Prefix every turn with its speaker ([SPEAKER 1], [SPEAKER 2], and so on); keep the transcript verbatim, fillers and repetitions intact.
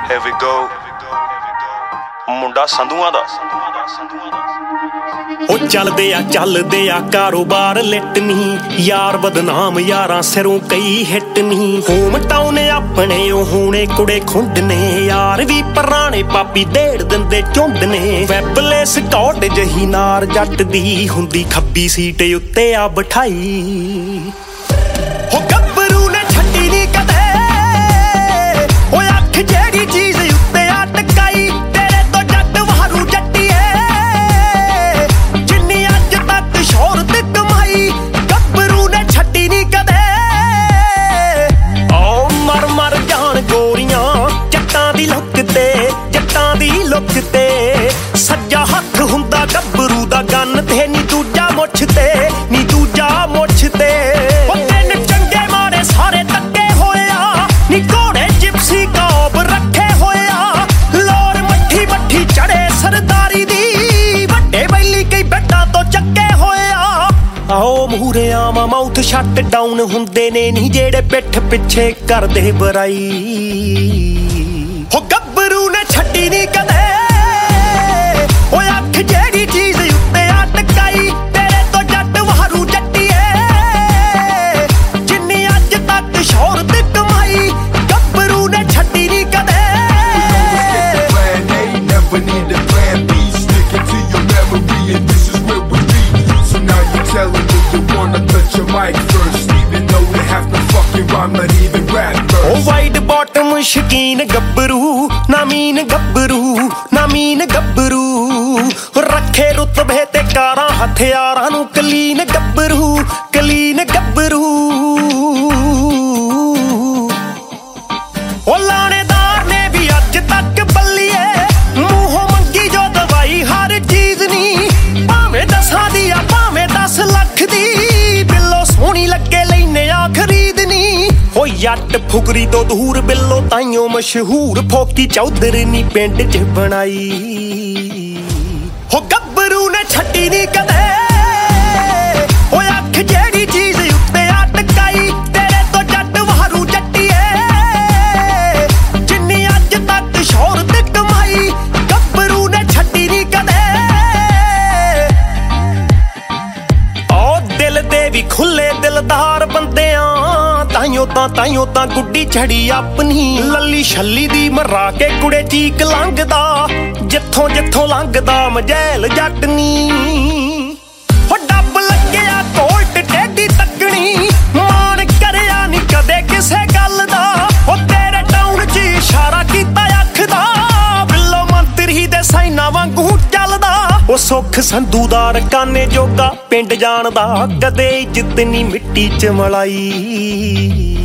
[SPEAKER 1] Here we go ਮੁੰਡਾ ਸੰਧੂਆਂ ਦਾ
[SPEAKER 2] ਉਹ ਚੱਲਦੇ ਆ ਚੱਲਦੇ ਆ ਕਾਰੋਬਾਰ ਲਿਟ ਨਹੀਂ ਯਾਰ ਬਦਨਾਮ ਯਾਰਾਂ ਸਿਰੋਂ ਕਈ ਹਿੱਟ ਨਹੀਂ ਹੋਮ ਟਾਊਨ ਆਪਣੇ ਉਹ ਹੋਣੇ ਕੁੜੇ ਖੁੰਡ ਨੇ ਯਾਰ ਵੀ ਪੁਰਾਣੇ ਪਾਪੀ ਡੇਢ ਦਿੰਦੇ ਝੁੰਡ ਨੇ ਵੈਬਲੇ ਸਕਾਟ ਜਹੀ ਨਾਰ ਜੱਟ ਦੀ ਹੁੰਦੀ ਖੱਬੀ ਸੀਟ ਉੱਤੇ ਆ ਬਿਠਾਈ ਹੋ ਗੱਭਰੂ ਨੇ ਛੱਡੀ ਨੀ ਕਦੇ ਉਹ ਅੱਖ ਜਿਹੜੀ ਚੀਜ਼ ਉੱਤੇ ਆ ਟਕਾਈ ਤੇਰੇ ਤੋਂ ਜੱਟ ਵਾਰੂ ਜੱਟੀਏ ਜਿੰਨੀ ਅੱਜ ਤੱਕ ਸ਼ੋਹਰਤ ਕਮਾਈ ਗੱਭਰੂ ਨੇ ਛੱਡੀ ਨੀ ਕਦੇ ਓ ਮਰ ਮਰ ਜਾਣ ਗੋਰੀਆਂ ਜੱਟਾਂ ਦੀ ਲੁੱਕ ਤੇ ਜੱਟਾਂ ਦੀ ਲੁੱਕ ਤੇ ਸੱਜਾ ਹੱਥ ਹੁੰਦਾ ਗੱਭਰੂ ਦਾ ਗੰਨ ਤੇ ਨੀ ਦੂਜਾ ਮੁੱਛ ਤੇ ਨੀ ਦੂਜਾ ਮੁੱਛ ਤੇ ਆਓ ਮੂਹਰੇ ਆਵਾਂ ਮਾਊਥ ਸ਼ਟ ਡਾਊਨ ਹੁੰਦੇ ਨੇ ਨੀ ਜਿਹੜੇ ਪਿੱਠ ਪਿੱਛੇ ਕਰਦੇ ਬੁਰਾਈ ਹੋ ਗੱਭਰੂ ਨੇ ਛੱਡੀ ਨੀ ਕਦੇ ਓ ਅੱਖ ਜਿਹੜੀ ਚੀਜ਼ ਉੱਤੇ ਆ ਟਕਾਈ ਤੇਰੇ ਤੋਂ ਜੱਟ ਵਾਰੂ ਜੱਟੀਏ ਜਿੰਨੀ ਅੱਜ ਤੱਕ ਸ਼ੋਹਰਤ ਕਮਾਈ ਗੱਭਰੂ ਨੇ ਛੱਡੀ ਨੀ ਕਦੇ
[SPEAKER 3] Telling me you wanna touch your mic first, even though they have to fucking rhyme, not even rap first.
[SPEAKER 2] Oh, white bottom ਸ਼ਕੀਨ ਗੱਭਰੂ ਨਾ ਮੀਨ ਗੱਭਰੂ ਨਾ ਮੀਨ ਗੱਭਰੂ ਰੱਖੇ ਰੁਤਬੇ ਤੇ ਕਾਰਾਂ ਹਥਿਆਰਾਂ ਨੂੰ ਕਲੀਨ ਗੱਭਰੂ ਕਲੀਨ ਗੱਭਰੂ ਉਹ ਲਾਣੇਦਾਰ ਨੇ ਵੀ ਅੱਜ ਤੱਕ ਬੱਲੀਏ ਮੂੰਹੋਂ ਮੰਗੀ ਜੋ ਦਵਾਈ ਹਰ ਚੀਜ਼ ਨਹੀਂ ਭਾਵੇਂ ਦਸਾਂ ਦੀ ਆ ਦਸ ਲੱਖ ਦੀ ਬਿੱਲੋ ਸੋਹਣੀ ਲੱਗੇ ਲੈਨੇ ਆ ਖਰੀਦਨੀ ਹੋ ਜੱਟ ਫੁਕਰੀ ਤੋਂ ਦੂਰ ਬਿੱਲੋ ਤਾਈਓ ਮਸ਼ਹੂਰ ਫੋਕੀ ਚੌਧਰ ਨੀ ਪਿੰਡ 'ਚ ਬਣਾਈ ਹੋ ਗੱਭਰੂ ਨੇ ਛੱਡੀ ਨੀ ਕਦੇ ਓ ਅੱਖ ਜਿਹੜੀ ਚੀਜ਼ ਉੱਤੇ ਆ ਟਕਾਈ ਤੇਰੇ ਤੋਂ ਜੱਟ ਵਾਰੂ ਜੱਟੀਏ ਜਿੰਨੀ ਅੱਜ ਤੱਕ ਸ਼ੋਹਰਤ ਕਮਾਈ ਗੱਭਰੂ ਨੇ ਛੱਡੀ ਨੀ ਕਦੇ ਵੀ ਖੁੱਲੇ ਦਿਲਦਾਰ ਬੰਦਿਆਂ ਤਾਈਓ ਤਾਂ ਤਾਈਓ ਤਾਂ ਗੁੱਡੀ ਛੜੀ ਆਪਣੀ ਲੱਲੀ ਛੱਲੀ ਦੀ ਮਰਾ ਕੇ ਕੁੜੇ ਚੀਕ ਲੰਘਦਾ ਜਿੱਥੋਂ ਜਿੱਥੋਂ ਲੰਘਦਾ ਮਜੈਲ ਜੱਟ ਨੀ ਹੋ ਡੱਬ ਲੱਗਿਆ ਕੋਲਟ ਟੇਢੀ ਤੱਕਣੀ ਮਾਣ ਕਰਿਆ ਨੀ ਕਦੇ ਕਿਸੇ ਗੱਲ ਦਾ ਉਹ ਤੇਰੇ ਟਾਊਨ 'ਚ ਇਸ਼ਾਰਾ ਕੀਤਾ ਅੱਖ ਦਾ ਬਿੱਲੋ ਮੰਤਰੀ ਦੇ ਸਾਈਨਾ ਵਾਂਗੂ ਚੱਲਦਾ ਉਹ ਸੁੱਖ ਸੰਧੂ ਦਾ ਰਕਾਨੇ ਜੋਗਾ ਪਿੰਡ ਜਾਣਦਾ ਕਦੇ ਇੱਜ਼ਤ ਨੀ ਮਿੱਟੀ 'ਚ ਮਲਾਈ।